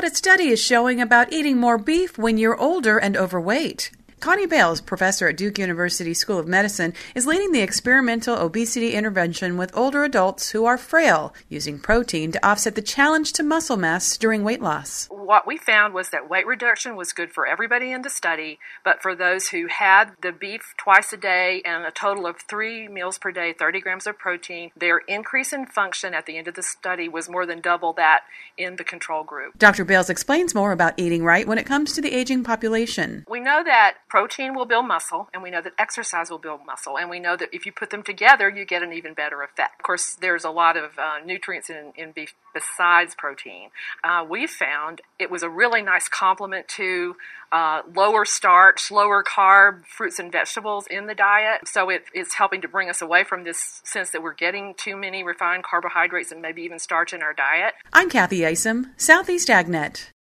what a study is showing about eating more beef when you're older and overweight. Connie Bales, professor at Duke University School of Medicine, is leading the experimental obesity intervention with older adults who are frail, using protein to offset the challenge to muscle mass during weight loss. What we found was that weight reduction was good for everybody in the study, but for those who had the beef twice a day and a total of 3 meals per day, 30 grams of protein, their increase in function at the end of the study was more than double that in the control group. Dr. Bales explains more about eating right when it comes to the aging population. We know that protein will build muscle, and we know that exercise will build muscle, and we know that if you put them together, you get an even better effect. Of course, there's a lot of nutrients in beef besides protein. We found it was a really nice complement to lower starch, lower carb fruits and vegetables in the diet. So it's helping to bring us away from this sense that we're getting too many refined carbohydrates and maybe even starch in our diet. I'm Kathy Isom, Southeast AgNet.